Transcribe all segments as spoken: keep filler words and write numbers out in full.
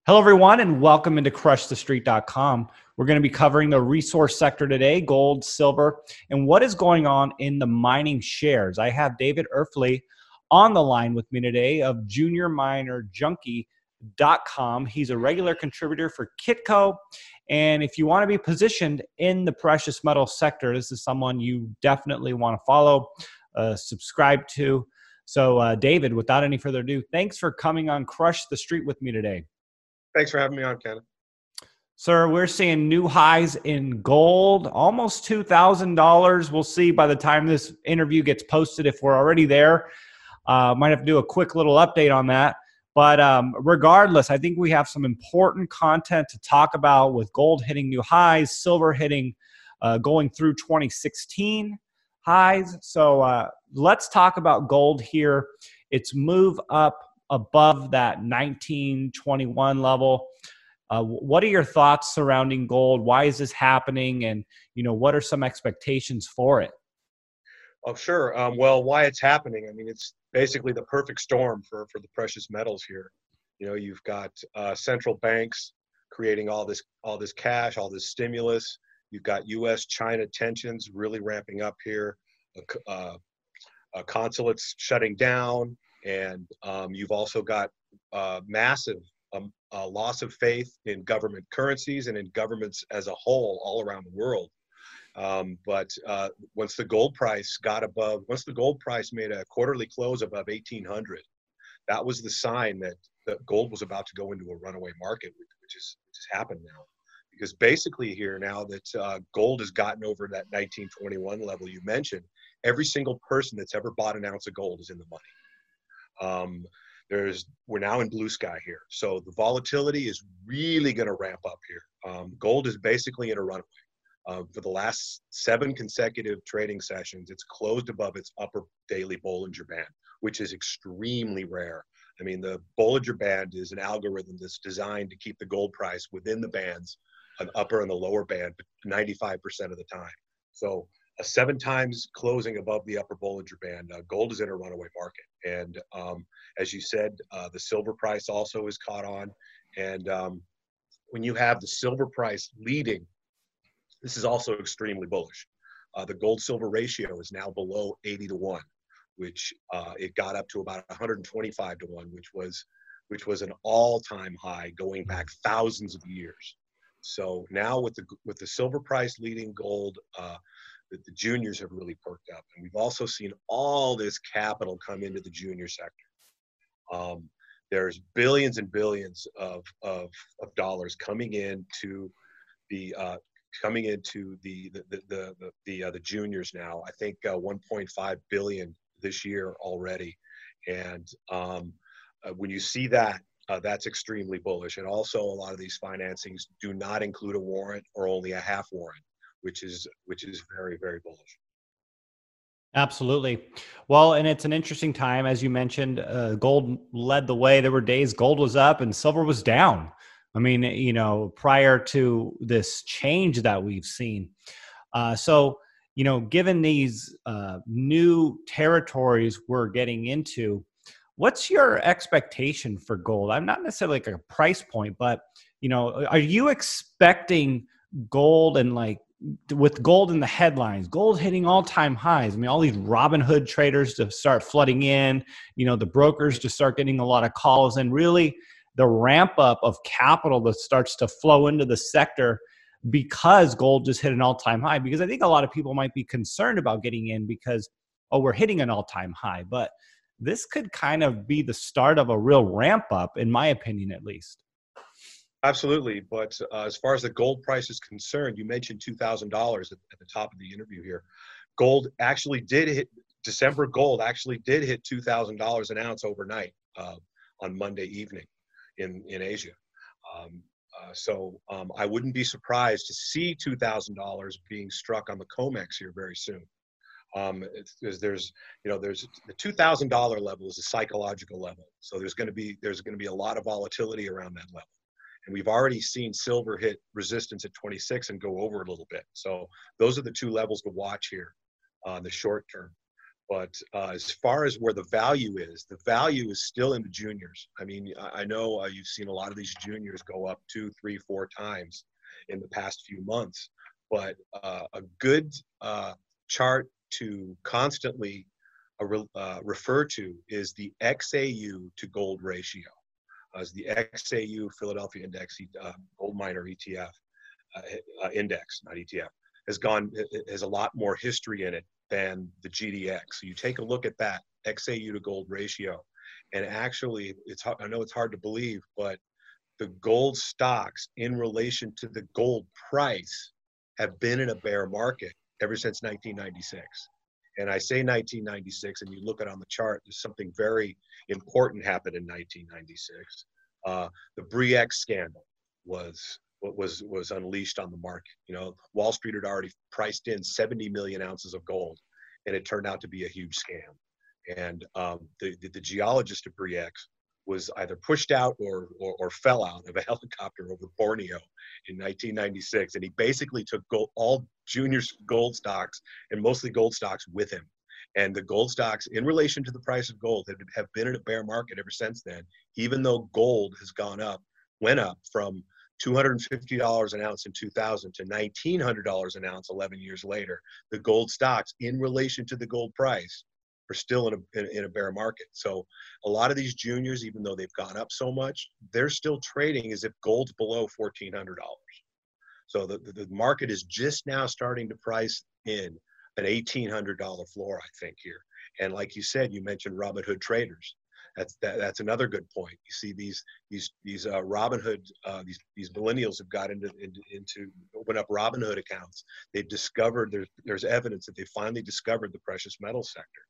Hello, everyone, and welcome into crush the street dot com. We're going to be covering the resource sector today, gold, silver, and what is going on in the mining shares. I have David Erfle on the line with me today of junior miner junkie dot com. He's a regular contributor for Kitco. And if you want to be positioned in the precious metal sector, this is someone you definitely want to follow, uh, subscribe to. So, uh, David, without any further ado, thanks for coming on Crush the Street with me today. Thanks for having me on, Ken. Sir, we're seeing new highs in gold, almost two thousand dollars. We'll see by the time this interview gets posted if we're already there. Uh, might have to do a quick little update on that. But um, regardless, I think we have some important content to talk about with gold hitting new highs, silver hitting, uh, going through twenty sixteen highs. So uh, let's talk about gold here. Its move up above that nineteen twenty-one level. Uh, what are your thoughts surrounding gold? Why is this happening? And, you know, what are some expectations for it? Oh, sure. Um, well, why it's happening, I mean, it's basically the perfect storm for, for the precious metals here. You know, you've got uh, central banks creating all this, all this cash, all this stimulus. You've got U S China tensions really ramping up here. Uh, uh, consulates shutting down. And um, you've also got uh, massive um, uh, loss of faith in government currencies and in governments as a whole all around the world. Um, but uh, once the gold price got above, once the gold price made a quarterly close above eighteen hundred, that was the sign that, that gold was about to go into a runaway market, which is which has happened now. Because basically here now that uh, gold has gotten over that nineteen twenty-one level you mentioned, every single person that's ever bought an ounce of gold is in the money. Um, there's, we're now in blue sky here. So the volatility is really going to ramp up here. Um, gold is basically in a runaway. Uh, for the last seven consecutive trading sessions, it's closed above its upper daily Bollinger Band, which is extremely rare. I mean, the Bollinger Band is an algorithm that's designed to keep the gold price within the bands, an upper and the lower band, ninety-five percent of the time. So a seven times closing above the upper Bollinger Band, uh, gold is in a runaway market. And um, as you said, uh, the silver price also is caught on. And um, when you have the silver price leading, this is also extremely bullish. Uh, the gold-silver ratio is now below eighty to one, which uh, it got up to about one hundred twenty-five to one, which was, which was an all-time high going back thousands of years. So now with the, with the silver price leading gold, uh, that the juniors have really perked up. And we've also seen all this capital come into the junior sector. Um, there's billions and billions of, of, of dollars coming into the, uh, coming into the, the, the, the, the, the, uh, the juniors now. I think uh, one point five billion this year already. And um, uh, when you see that, uh, that's extremely bullish. And also a lot of these financings do not include a warrant or only a half warrant, which is which is very, very bullish. Absolutely. Well, and it's an interesting time. As you mentioned, uh, gold led the way. There were days gold was up and silver was down. I mean, you know, prior to this change that we've seen. Uh, so, you know, given these uh, new territories we're getting into, what's your expectation for gold? I'm not necessarily like a price point, but, you know, are you expecting gold and like, with gold in the headlines, gold hitting all-time highs? I mean, all these Robinhood traders to start flooding in, you know, the brokers to start getting a lot of calls, and really the ramp up of capital that starts to flow into the sector because gold just hit an all-time high. Because I think a lot of people might be concerned about getting in because, oh, we're hitting an all-time high. But this could kind of be the start of a real ramp up, in my opinion, at least. Absolutely. But uh, as far as the gold price is concerned, you mentioned two thousand dollars at, at the top of the interview here. Gold actually did hit, December gold actually did hit two thousand dollars an ounce overnight uh, on Monday evening in, in Asia. Um, uh, so um, I wouldn't be surprised to see two thousand dollars being struck on the COMEX here very soon. Um, because there's, you know, there's the two thousand dollar level is a psychological level. So there's going to be, there's going to be a lot of volatility around that level. And we've already seen silver hit resistance at twenty-six and go over a little bit. So those are the two levels to watch here on uh, the short term. But uh, as far as where the value is, the value is still in the juniors. I mean, I, I know uh, you've seen a lot of these juniors go up two, three, four times in the past few months. But uh, a good uh, chart to constantly uh, re, uh, refer to is the X A U to gold ratio. As the X A U Philadelphia Index uh, Gold Miner E T F uh, uh, Index, not E T F, has gone has a lot more history in it than the G D X. So you take a look at that X A U to gold ratio, and actually, it's I know it's hard to believe, but the gold stocks in relation to the gold price have been in a bear market ever since nineteen ninety-six. And I say nineteen ninety-six, and you look at it on the chart, there's something very important happened in nineteen ninety-six. Uh, the Bre-X scandal was what was was unleashed on the market. You know, Wall Street had already priced in seventy million ounces of gold, and it turned out to be a huge scam. And um, the, the the geologist of Bre-X was either pushed out or, or or fell out of a helicopter over Borneo in nineteen ninety-six, and he basically took gold, all juniors gold stocks and mostly gold stocks with him. And the gold stocks, in relation to the price of gold, have, have been in a bear market ever since then. Even though gold has gone up, went up from two hundred fifty dollars an ounce in two thousand to nineteen hundred dollars an ounce eleven years later, the gold stocks, in relation to the gold price, are still in a, in, in a bear market. So a lot of these juniors, even though they've gone up so much, they're still trading as if gold's below fourteen hundred dollars. So the, the, the market is just now starting to price in an eighteen hundred dollars floor, I think, here. And like you said, you mentioned Robinhood traders. That's that, that's another good point. You see these these these uh, Robinhood uh, these these millennials have got into, into into open up Robinhood accounts. They've discovered there's there's evidence that they finally discovered the precious metal sector.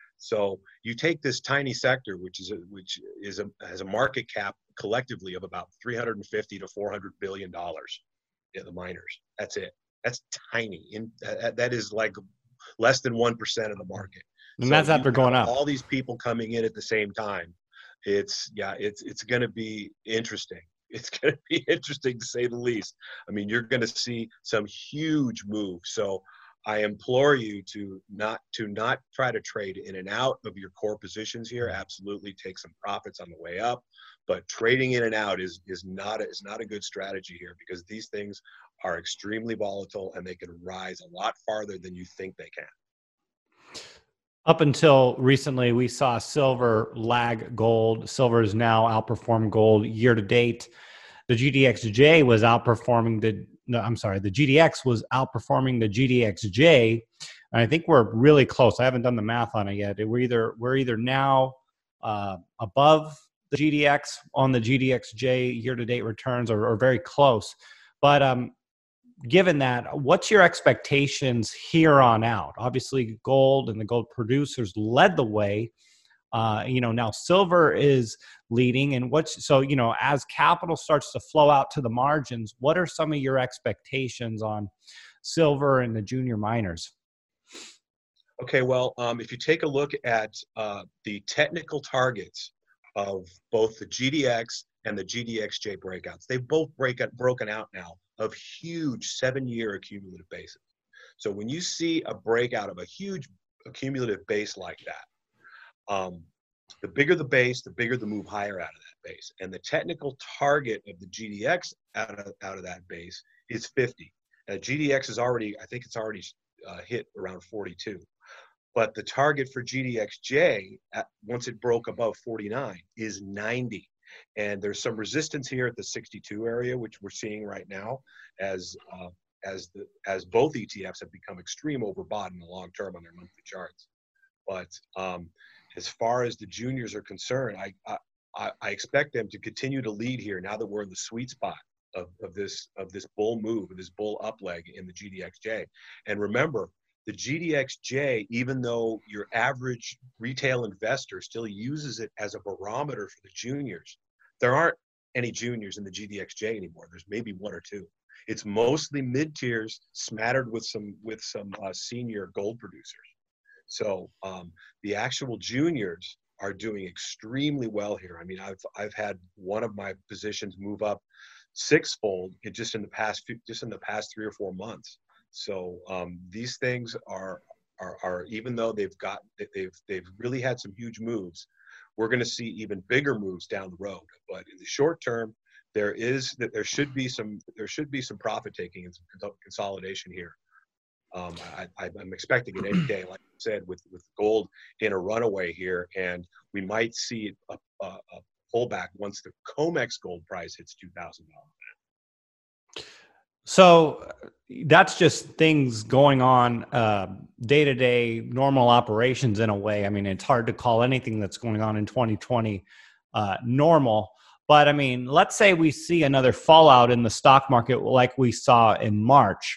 So you take this tiny sector, which is a, which is a, has a market cap collectively of about three hundred fifty to four hundred billion dollars in the miners. That's it. That's tiny. In, that, that is like less than one percent of the market. And So that's after going up. All these people coming in at the same time. It's yeah. It's it's going to be interesting. It's going to be interesting to say the least. I mean, you're going to see some huge moves. So I implore you to not to not try to trade in and out of your core positions here. Absolutely take some profits on the way up, but trading in and out is is not a, is not a good strategy here, because these things are extremely volatile and they can rise a lot farther than you think they can. Up until recently, we saw silver lag gold. Silver has now outperformed gold year to date. The G D X J was outperforming the, no, I'm sorry, the G D X was outperforming the G D X J. And I think we're really close. I haven't done the math on it yet. We're either, we're either now uh, above the G D X on the G D X J year-to-date returns, or, or very close. But um, given that, what's your expectations here on out? Obviously, gold and the gold producers led the way. Uh, you know, now silver is leading, and what's so, you know, as capital starts to flow out to the margins, what are some of your expectations on silver and the junior miners? Okay, well, um, if you take a look at uh, the technical targets of both the G D X and the G D X J breakouts, they've both break out, broken out now of huge seven-year accumulative bases. So when you see a breakout of a huge accumulative base like that, Um, the bigger the base, the bigger the move higher out of that base. And the technical target of the G D X out of, out of that base is fifty. Uh, G D X is already, I think it's already uh, hit around forty-two. But the target for G D X J, at, once it broke above forty-nine, is ninety. And there's some resistance here at the sixty-two area, which we're seeing right now, as uh, as the as both E T Fs have become extreme overbought in the long term on their monthly charts. But um, as far as the juniors are concerned, I, I I expect them to continue to lead here now that we're in the sweet spot of, of this of this bull move, of this bull up leg in the G D X J. And remember, the G D X J, even though your average retail investor still uses it as a barometer for the juniors, there aren't any juniors in the G D X J anymore. There's maybe one or two. It's mostly mid tiers, smattered with some with some uh, senior gold producers. So um, the actual juniors are doing extremely well here. I mean, I've I've had one of my positions move up sixfold in just in the past few, just in the past three or four months. So um, these things are are, are even though they've got they've they've really had some huge moves, we're going to see even bigger moves down the road. But in the short term, there is that there should be some there should be some profit taking and some consolidation here. Um, I, I'm expecting it any day, like I said, with, with gold in a runaway here, and we might see a, a, a pullback once the COMEX gold price hits two thousand dollars. So that's just things going on uh, day-to-day normal operations in a way. I mean, it's hard to call anything that's going on in twenty twenty uh, normal. But I mean, let's say we see another fallout in the stock market like we saw in March.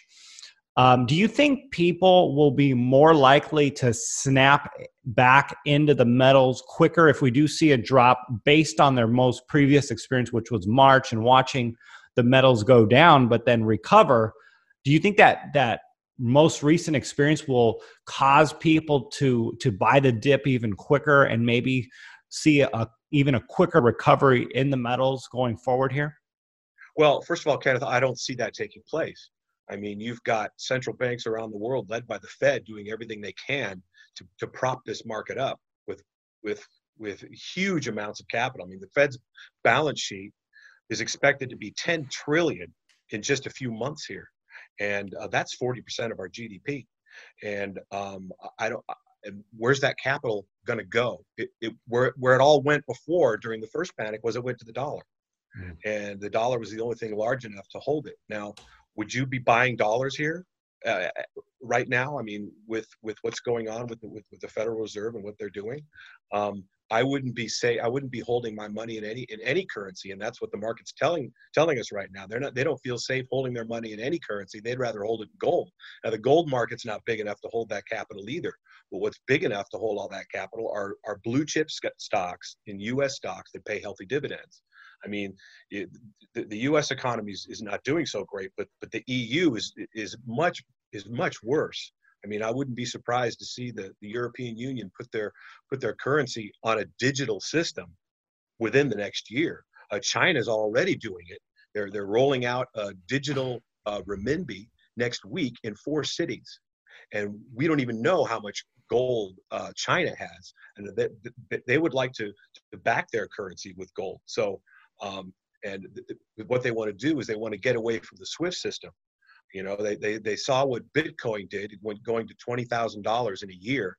Um, do you think people will be more likely to snap back into the metals quicker if we do see a drop based on their most previous experience, which was March, and watching the metals go down but then recover? Do you think that that most recent experience will cause people to to buy the dip even quicker and maybe see a even a quicker recovery in the metals going forward here? Well, first of all, Kenneth, I don't see that taking place. I mean, you've got central banks around the world led by the Fed doing everything they can to, to prop this market up with with with huge amounts of capital. I mean, the Fed's balance sheet is expected to be ten trillion in just a few months here, and uh, that's forty percent of our G D P. And um, I don't. And where's that capital going to go? It, it, where where it all went before during the first panic was it went to the dollar, mm. and the dollar was the only thing large enough to hold it. Now, would you be buying dollars here uh, right now? I mean, with with what's going on with the, with, with the Federal Reserve and what they're doing, um, I wouldn't be say I wouldn't be holding my money in any in any currency, and that's what the market's telling telling us right now. They're not they don't feel safe holding their money in any currency. They'd rather hold it in gold. Now, the gold market's not big enough to hold that capital either. But what's big enough to hold all that capital are are blue chip stocks in U S stocks that pay healthy dividends. I mean, it, the, the U S economy is, is not doing so great, but but the E U is is much is much worse. I mean, I wouldn't be surprised to see the, the European Union put their put their currency on a digital system within the next year. Uh, China's already doing it. They're they're rolling out a digital uh, renminbi next week in four cities, and we don't even know how much gold uh, China has, and they, they would like to, to back their currency with gold. So. Um, and th- th- what they want to do is they want to get away from the SWIFT system. You know, they they, they saw what Bitcoin did. It went going to twenty thousand dollars in a year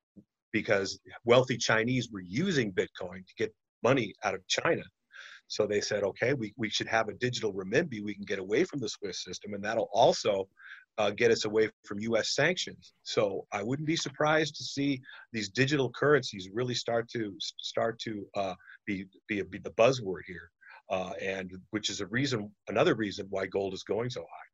because wealthy Chinese were using Bitcoin to get money out of China. So they said, okay, we, we should have a digital renminbi. We can get away from the SWIFT system, and that'll also uh, get us away from U S sanctions. So I wouldn't be surprised to see these digital currencies really start to start to uh, be, be be the buzzword here, uh, and which is a reason, another reason why gold is going so high.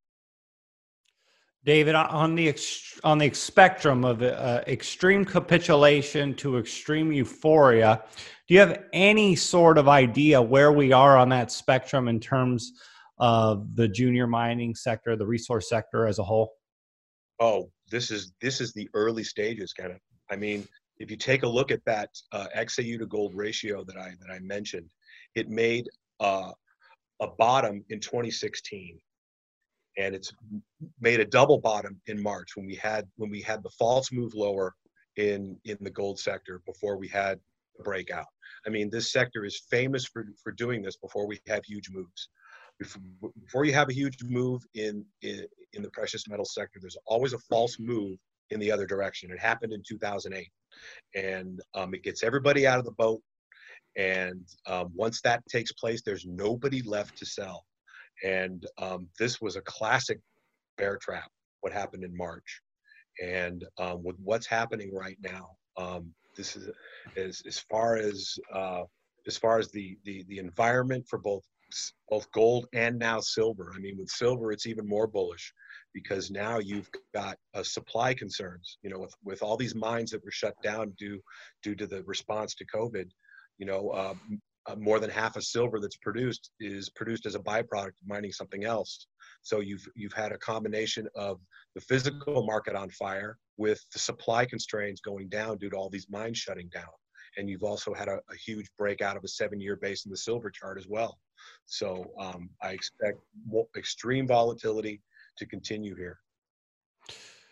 David, on the ex- on the spectrum of uh, extreme capitulation to extreme euphoria, do you have any sort of idea where we are on that spectrum in terms of the junior mining sector, the resource sector as a whole? Oh, this is this is the early stages, kind of. I mean, if you take a look at that uh, X A U to gold ratio that I that I mentioned, it made uh, a bottom in twenty sixteen. And it's made a double bottom in March when we had when we had the false move lower in in the gold sector before we had the breakout. I mean, this sector is famous for for doing this before we have huge moves. Before you have a huge move in in, in the precious metal sector, there's always a false move in the other direction. It happened in two thousand eight, and um, it gets everybody out of the boat. And um, once that takes place, there's nobody left to sell. And um, this was a classic bear trap, what happened in March. And um, with what's happening right now, um, this is as, as far as uh, as far as the, the the environment for both both gold and now silver. I mean, with silver, it's even more bullish because now you've got uh, supply concerns. You know, with with all these mines that were shut down due due to the response to COVID. You know, uh, Uh, more than half of silver that's produced is produced as a byproduct of mining something else. So you've you've had a combination of the physical market on fire with the supply constraints going down due to all these mines shutting down. And you've also had a, a huge breakout of a seven-year base in the silver chart as well. So um, I expect extreme volatility to continue here.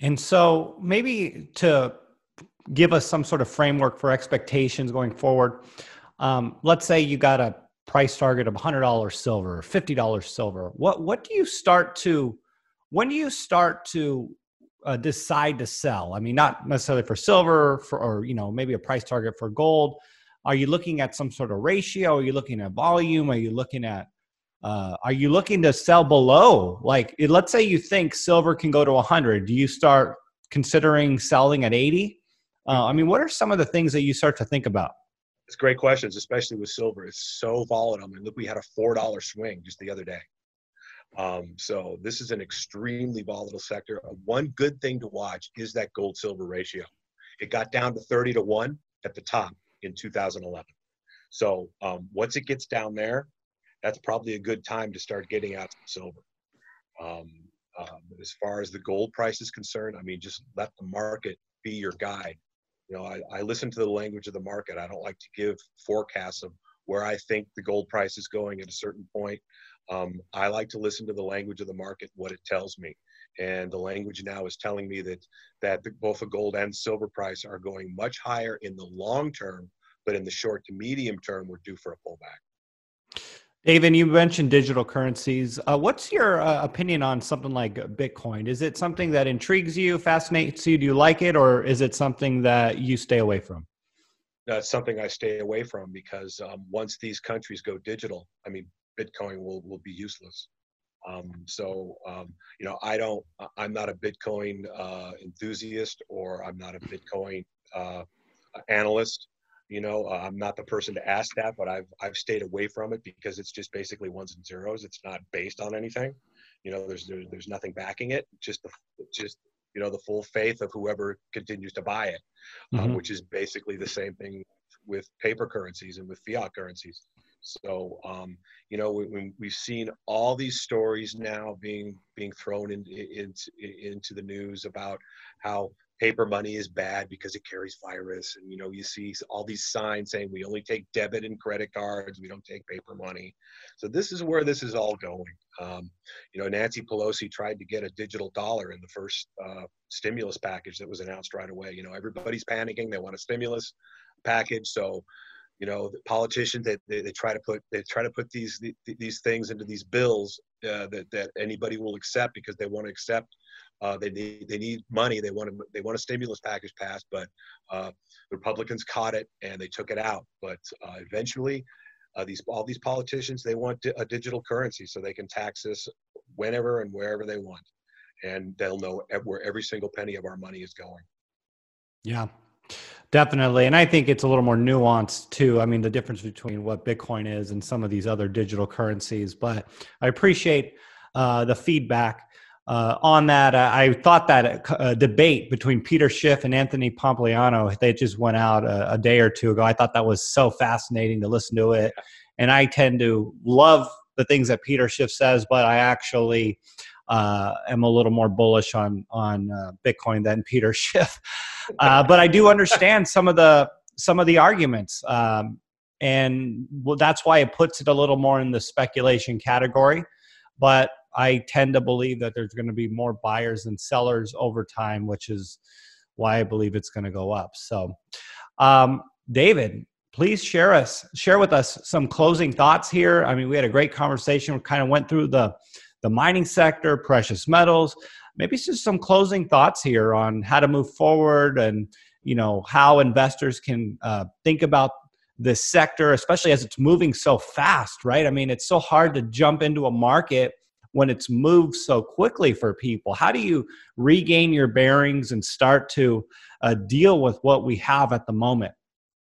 And so maybe to give us some sort of framework for expectations going forward, um, let's say you got a price target of one hundred dollars silver, fifty dollars silver. What what do you start to, when do you start to uh, decide to sell? I mean, not necessarily for silver, for, or you know, maybe a price target for gold. Are you looking at some sort of ratio? Are you looking at volume? Are you looking at uh, are you looking to sell below? Like, it- let's say you think silver can go to one hundred. Do you start considering selling at eighty? Uh, I mean, what are some of the things that you start to think about? It's great questions, especially with silver. It's so volatile. I mean, look, we had a four dollar swing just the other day. Um, so this is an extremely volatile sector. Uh, One good thing to watch is that gold silver ratio. It got down to thirty to one at the top in two thousand eleven. So um, once it gets down there, that's probably a good time to start getting out some silver. Um, um, as far as the gold price is concerned, I mean, just let the market be your guide. You know, I, I listen to the language of the market. I don't like to give forecasts of where I think the gold price is going at a certain point. Um, I like to listen to the language of the market, what it tells me. And the language now is telling me that that the, both the gold and silver price are going much higher in the long term, but in the short to medium term, we're due for a pullback. David, you mentioned digital currencies. Uh, what's your uh, opinion on something like Bitcoin? Is it something that intrigues you, fascinates you? Do you like it, or is it something that you stay away from? That's something I stay away from because um, once these countries go digital, I mean, Bitcoin will, will be useless. Um, so, um, you know, I don't, I'm not a Bitcoin uh, enthusiast, or I'm not a Bitcoin uh, analyst. You know, uh, I'm not the person to ask that, but I've, I've stayed away from it because it's just basically ones and zeros. It's not based on anything. You know, there's, there's, there's nothing backing it. Just the, just, you know, the full faith of whoever continues to buy it, um, Hmm. which is basically the same thing with paper currencies and with fiat currencies. So, um, you know, we, we, we've seen all these stories now being being thrown in, in, into the news about how paper money is bad because it carries virus. And, you know, you see all these signs saying we only take debit and credit cards. We don't take paper money. So this is where this is all going. Um, you know, Nancy Pelosi tried to get a digital dollar in the first uh, stimulus package that was announced right away. You know, everybody's panicking. They want a stimulus package. So, you know, the politicians, they, they, they try to put they try to put these these things into these bills uh, that that anybody will accept because they want to accept. Uh, they need they need money. They want to they want a stimulus package passed, but uh, the Republicans caught it and they took it out. But uh, eventually, uh, these all these politicians, they want a digital currency so they can tax us whenever and wherever they want, and they'll know where every single penny of our money is going. Yeah. Definitely. And I think it's a little more nuanced too. I mean, the difference between what Bitcoin is and some of these other digital currencies. But I appreciate uh, the feedback uh, on that. I, I thought that uh, debate between Peter Schiff and Anthony Pompliano, they just went out a, a day or two ago. I thought that was so fascinating to listen to it. And I tend to love the things that Peter Schiff says, but I actually uh, am a little more bullish on on uh, Bitcoin than Peter Schiff. Uh, but I do understand some of the some of the arguments, um, and well, that's why it puts it a little more in the speculation category. But I tend to believe that there's going to be more buyers than sellers over time, which is why I believe it's going to go up. So, um, David, please share us share with us some closing thoughts here. I mean, we had a great conversation. We kind of went through the the mining sector, precious metals. Maybe it's just some closing thoughts here on how to move forward, and you know how investors can uh, think about this sector, especially as it's moving so fast, right? I mean, it's so hard to jump into a market when it's moved so quickly for people. How do you regain your bearings and start to uh, deal with what we have at the moment?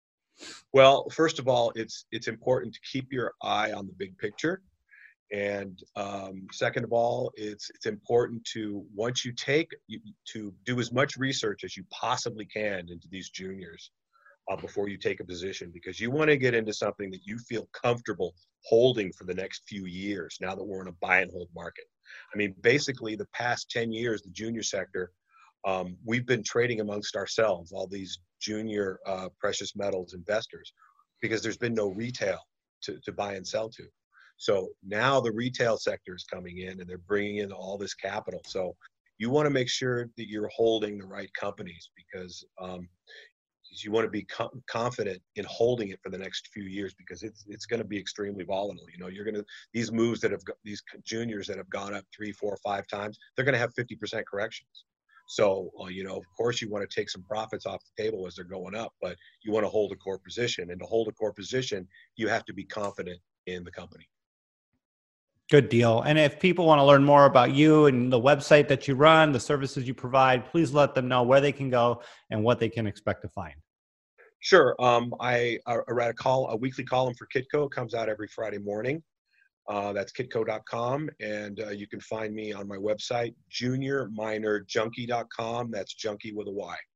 Well, first of all, it's it's important to keep your eye on the big picture. And um, second of all, it's it's important to, once you take, you, to do as much research as you possibly can into these juniors uh, before you take a position, because you want to get into something that you feel comfortable holding for the next few years now that we're in a buy and hold market. I mean, basically the past ten years, the junior sector, um, we've been trading amongst ourselves, all these junior uh, precious metals investors, because there's been no retail to, to buy and sell to. So now the retail sector is coming in and they're bringing in all this capital. So you want to make sure that you're holding the right companies, because um, you want to be com- confident in holding it for the next few years, because it's it's going to be extremely volatile. You know, you're going to, these moves that have, these juniors that have gone up three, four, five times, they're going to have fifty percent corrections. So, uh, you know, of course, you want to take some profits off the table as they're going up, but you want to hold a core position. And to hold a core position, you have to be confident in the company. Good deal. And if people want to learn more about you and the website that you run, the services you provide, please let them know where they can go and what they can expect to find. Sure. Um, I, I read a call, a weekly column for Kitco. It comes out every Friday morning. Uh, that's kitco dot com. And uh, you can find me on my website, junior minor junkie dot com. That's junkie with a Y.